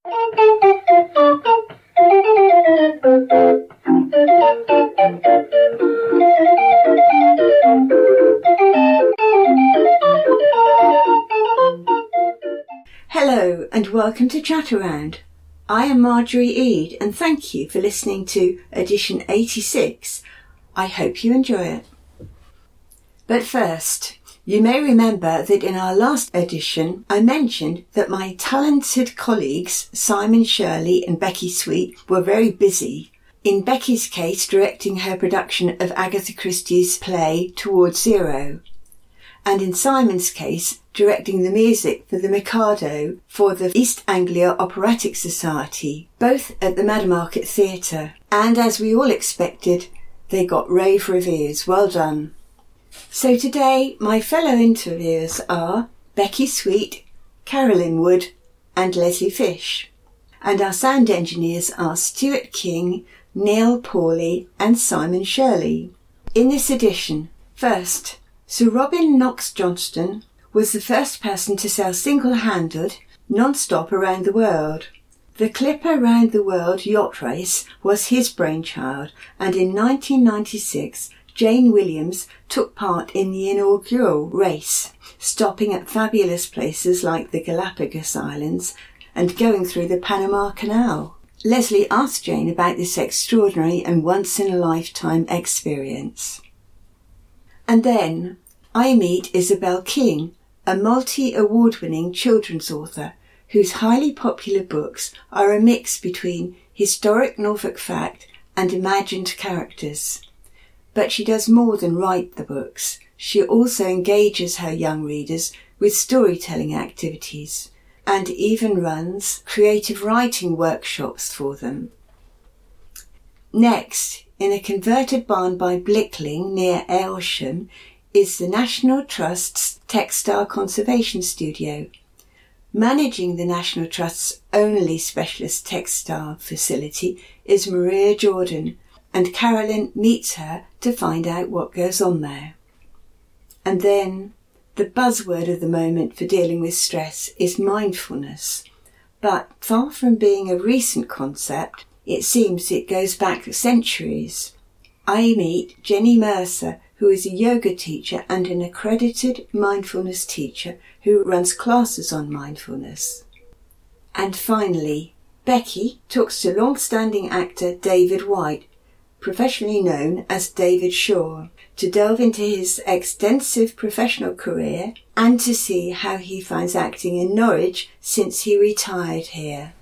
Hello and welcome to Chat Around. I am Marjorie Eade and thank you for listening to edition 86. I hope you enjoy it. But first, you may remember that in our last edition I mentioned that my talented colleagues Simon Shirley and Becky Sweet were very busy, in Becky's case directing her production of Agatha Christie's play Towards Zero, and in Simon's case directing the music for the Mikado for the East Anglia Operatic Society, both at the Maddermarket Theatre. And as we all expected, they got rave reviews. Well done. So today my fellow interviewers are Becky Sweet, Carolyn Wood and Leslie Fish. And our sound engineers are Stuart King, Neil Pawley and Simon Shirley. In this edition, first, Sir Robin Knox-Johnston was the first person to sail single-handed, non-stop around the world. The Clipper Round the World yacht race was his brainchild, and in 1996 Jane Williams took part in the inaugural race, stopping at fabulous places like the Galapagos Islands and going through the Panama Canal. Leslie asked Jane about this extraordinary and once-in-a-lifetime experience. And then I meet Isabel King, a multi-award-winning children's author whose highly popular books are a mix between historic Norfolk fact and imagined characters. But she does more than write the books. She also engages her young readers with storytelling activities and even runs creative writing workshops for them. Next, in a converted barn by Blickling near Aylsham, is the National Trust's Textile Conservation Studio. Managing the National Trust's only specialist textile facility is Maria Jordan, and Carolyn meets her to find out what goes on there. And then, the buzzword of the moment for dealing with stress is mindfulness. But far from being a recent concept, it seems it goes back centuries. I meet Jenny Mercer, who is a yoga teacher and an accredited mindfulness teacher who runs classes on mindfulness. And finally, Becky talks to long-standing actor David White, professionally known as David Shaw, to delve into his extensive professional career and to see how he finds acting in Norwich since he retired here.